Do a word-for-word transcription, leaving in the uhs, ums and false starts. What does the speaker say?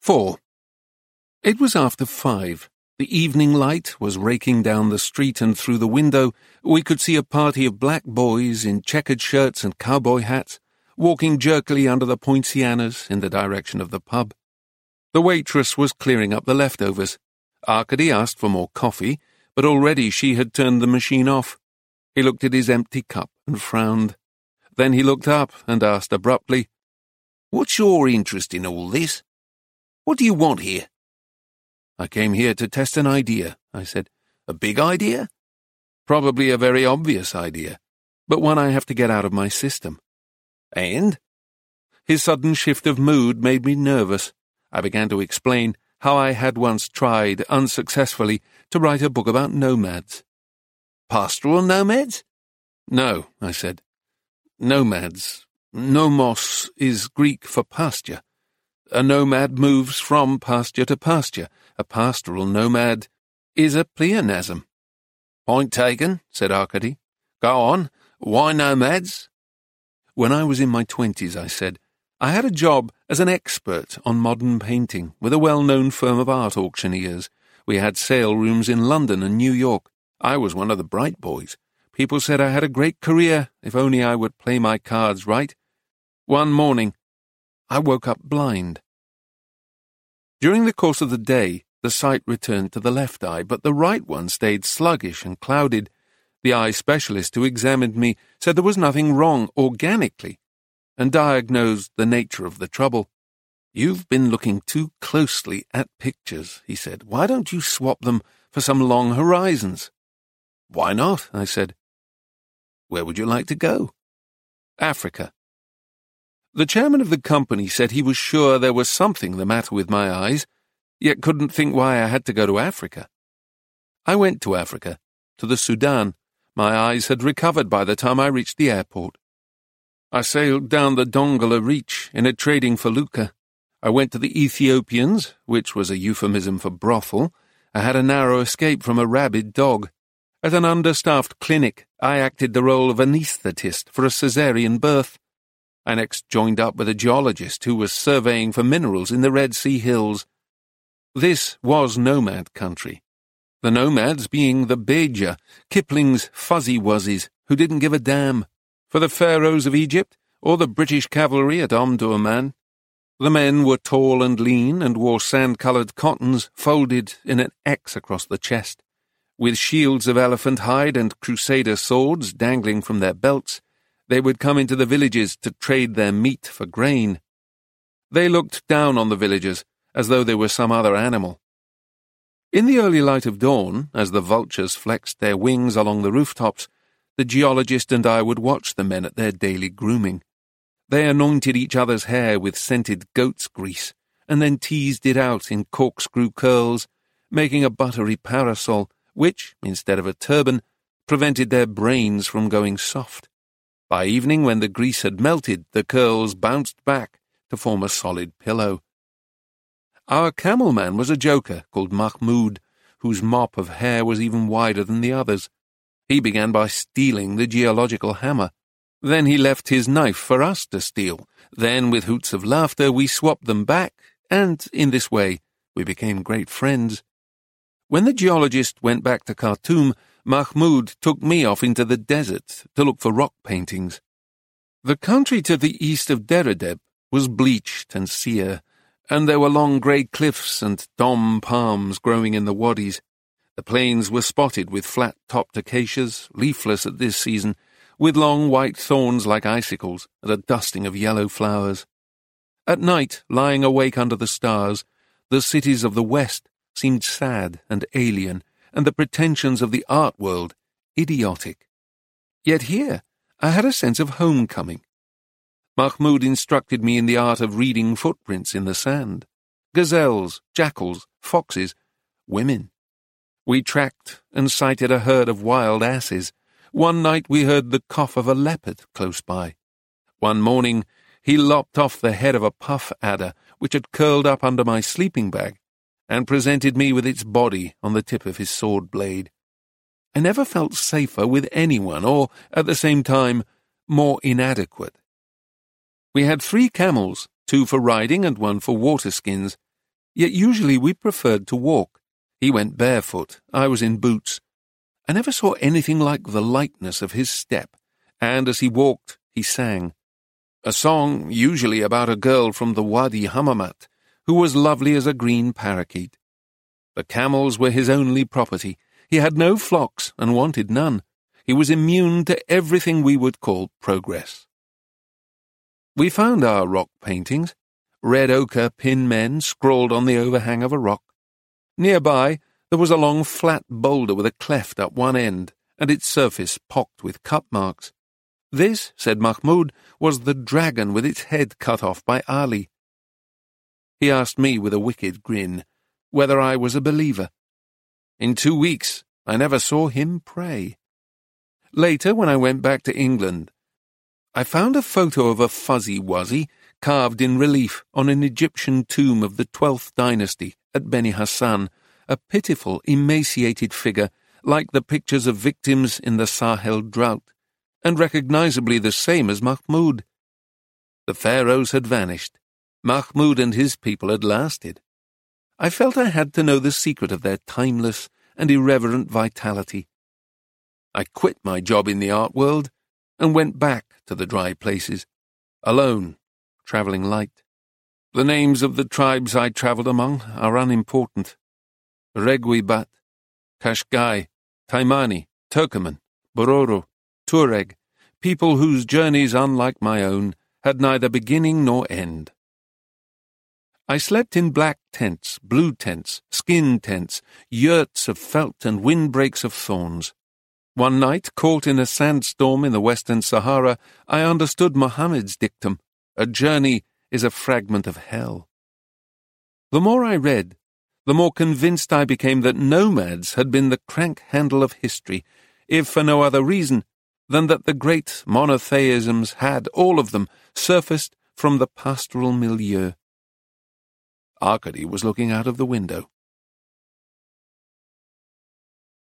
Four. It was after five. The evening light was raking down the street, and through the window we could see a party of black boys in checkered shirts and cowboy hats walking jerkily under the poincianas in the direction of the pub. The waitress was clearing up the leftovers. Arkady asked for more coffee, but already she had turned the machine off. He looked at his empty cup and frowned. Then he looked up and asked abruptly, "What's your interest in all this? What do you want here?" "I came here to test an idea," I said. "A big idea?" "Probably a very obvious idea, but one I have to get out of my system." "And?" His sudden shift of mood made me nervous. I began to explain how I had once tried, unsuccessfully, to write a book about nomads. "Pastoral nomads?" "No," I said. "Nomads. Nomos is Greek for pasture. A nomad moves from pasture to pasture. A pastoral nomad is a pleonasm." "Point taken," said Arkady. "Go on. Why nomads?" "When I was in my twenties," I said, "I had a job as an expert on modern painting with a well-known firm of art auctioneers. We had sale rooms in London and New York. I was one of the bright boys. People said I had a great career if only I would play my cards right. One morning, I woke up blind. During the course of the day, the sight returned to the left eye, but the right one stayed sluggish and clouded. The eye specialist who examined me said there was nothing wrong organically, and diagnosed the nature of the trouble. "You've been looking too closely at pictures," he said. "Why don't you swap them for some long horizons?" "Why not?" I said. "Where would you like to go?" "Africa." The chairman of the company said he was sure there was something the matter with my eyes, yet couldn't think why I had to go to Africa. I went to Africa, to the Sudan. My eyes had recovered by the time I reached the airport. I sailed down the Dongola Reach in a trading felucca. I went to the Ethiopians, which was a euphemism for brothel. I had a narrow escape from a rabid dog. At an understaffed clinic, I acted the role of anaesthetist for a caesarean birth. I next joined up with a geologist who was surveying for minerals in the Red Sea hills. This was nomad country. The nomads being the Beja, Kipling's fuzzy wuzzies, who didn't give a damn, for the pharaohs of Egypt or the British cavalry at Omdurman. The men were tall and lean and wore sand-coloured cottons folded in an X across the chest. With shields of elephant hide and crusader swords dangling from their belts, they would come into the villages to trade their meat for grain. They looked down on the villagers as though they were some other animal. In the early light of dawn, as the vultures flexed their wings along the rooftops, the geologist and I would watch the men at their daily grooming. They anointed each other's hair with scented goat's grease, and then teased it out in corkscrew curls, making a buttery parasol, which, instead of a turban, prevented their brains from going soft. By evening, when the grease had melted, the curls bounced back to form a solid pillow. Our camel-man was a joker called Mahmoud, whose mop of hair was even wider than the others. He began by stealing the geological hammer. Then he left his knife for us to steal. Then, with hoots of laughter, we swapped them back, and, in this way, we became great friends. When the geologist went back to Khartoum, Mahmoud took me off into the desert to look for rock paintings. The country to the east of Deredeb was bleached and sere, and there were long grey cliffs and dom palms growing in the wadis. The plains were spotted with flat-topped acacias, leafless at this season, with long white thorns like icicles and a dusting of yellow flowers. At night, lying awake under the stars, the cities of the west seemed sad and alien, and the pretensions of the art world idiotic. Yet here I had a sense of homecoming. Mahmoud instructed me in the art of reading footprints in the sand. Gazelles, jackals, foxes, women. We tracked and sighted a herd of wild asses. One night we heard the cough of a leopard close by. One morning he lopped off the head of a puff adder which had curled up under my sleeping bag, and presented me with its body on the tip of his sword blade. I never felt safer with anyone, or, at the same time, more inadequate. We had three camels, two for riding and one for water skins. Yet usually we preferred to walk. He went barefoot, I was in boots. I never saw anything like the lightness of his step, and as he walked, he sang. A song usually about a girl from the Wadi Hammamat, who was lovely as a green parakeet. The camels were his only property. He had no flocks and wanted none. He was immune to everything we would call progress. We found our rock paintings, red ochre pin men scrawled on the overhang of a rock. Nearby, there was a long flat boulder with a cleft at one end, and its surface pocked with cut marks. This, said Mahmud, was the dragon with its head cut off by Ali. He asked me with a wicked grin whether I was a believer. In two weeks, I never saw him pray. Later, when I went back to England, I found a photo of a Fuzzy Wuzzy carved in relief on an Egyptian tomb of the twelfth dynasty at Beni Hassan, a pitiful, emaciated figure like the pictures of victims in the Sahel drought, and recognizably the same as Mahmud. The pharaohs had vanished. Mahmud and his people had lasted. I felt I had to know the secret of their timeless and irreverent vitality. I quit my job in the art world and went back to the dry places, alone, travelling light. The names of the tribes I travelled among are unimportant. Regui-Bat, Kashgai, Taimani, Turkoman, Bororo, Tuareg, people whose journeys, unlike my own, had neither beginning nor end. I slept in black tents, blue tents, skin tents, yurts of felt and windbreaks of thorns. One night, caught in a sandstorm in the Western Sahara, I understood Mohammed's dictum, a journey is a fragment of hell. The more I read, the more convinced I became that nomads had been the crank handle of history, if for no other reason than that the great monotheisms had, all of them, surfaced from the pastoral milieu. Arkady was looking out of the window.